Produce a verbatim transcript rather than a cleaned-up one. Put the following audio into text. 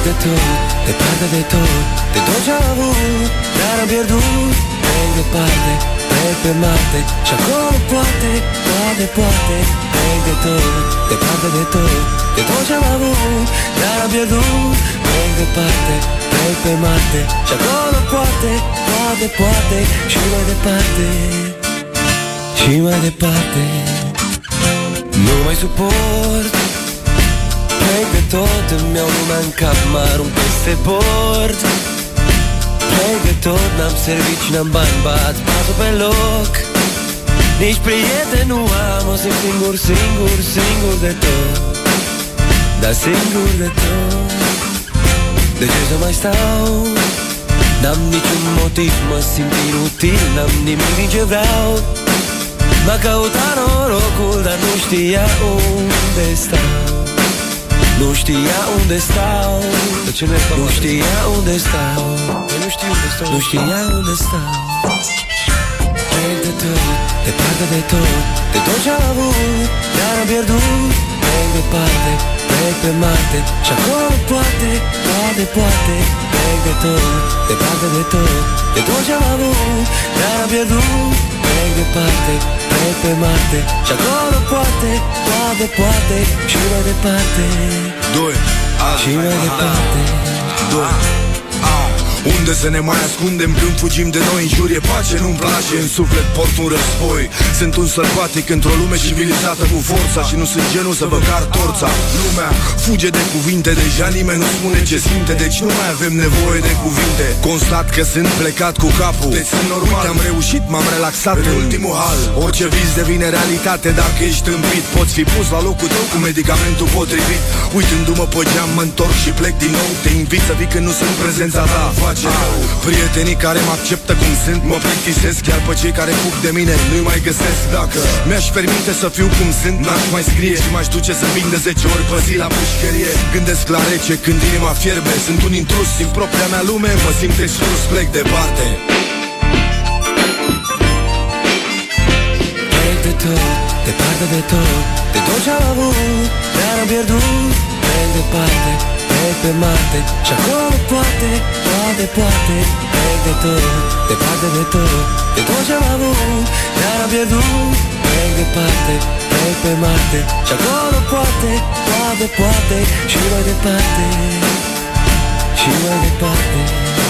de tot, departe de tot, de tot ce-am avut, dar am pierdut. Plec departe, plec pe Marte, și acolo poate, poate, poate. Plec de tot, departe de tot, de tot ce-am avut, dar am pierdut. Plec departe, plec pe Marte, și acolo poate, poate, poate. Și mai departe, și mai departe. Nu mai suport. Plec de tot, îmi iau lumea în cap, mă arunc peste bord. Plec de tot, n-am servici, n-am bani, bat pasul pe loc. Nici prieten nu am, o simt singur, singur, singur de tot. Dar singur de tot. De ce să mai stau? N-am niciun motiv, mă simt inutil, n-am nimic din ce vreau. M-a căutat norocul, dar nu știa unde stau. Nu știa unde stau. De ce nu, nu știa unde stau. Nu știu unde stau. Nu știa unde stau. Plec de tot, departe de tot, de tot ce-am avut, dar am pierdut. Plec departe, plec pe Marte, și acolo poate, poate, poate. Plec de tot, departe de tot, de tot ce-am avut, dar am pierdut. Plec departe, plec pe Marte, și acolo poate, poate, poate. Și mai departe, doi, și mai departe, doi. Unde să ne mai ascundem când fugim de noi? În jur e pace, nu-mi place, în suflet port un război. Sunt un sărbatic într-o lume civilizată cu forța, și nu sunt genul să vă car torța. Lumea fuge de cuvinte, deja nimeni nu spune ce simte, deci nu mai avem nevoie de cuvinte. Constat că sunt plecat cu capul, deci sunt normal. Uite, am reușit, m-am relaxat în ultimul hal. Orice vis devine realitate dacă ești împit. Poți fi pus la locul tău cu medicamentul potrivit. Uitându-mă pe geam, mă întorc și plec din nou. Te invit să vii când nu sunt prezența ta. Prietenii care mă acceptă cum sunt mă plictisesc, iar pe cei care fug de mine nu-i mai găsesc. Dacă mi-aș permite să fiu cum sunt, n-aș mai scrie și m-aș duce să vin de zece ori pe zi la pușcărie. Gândesc la rece când inima fierbe, sunt un intrus din propria mea lume, mă simt exclus, plec departe. Plec de tot, departe de tot, de tot ce-am avut, dar am pierdut. Plec departe, plec pe Marte, și acolo poate, poate, poate. Plec de tot, departe de tot, de tot ce-am avut, dar am pierdut. Plec departe, plec pe Marte, și acolo poate, poate, poate. Și mai departe, și mai departe.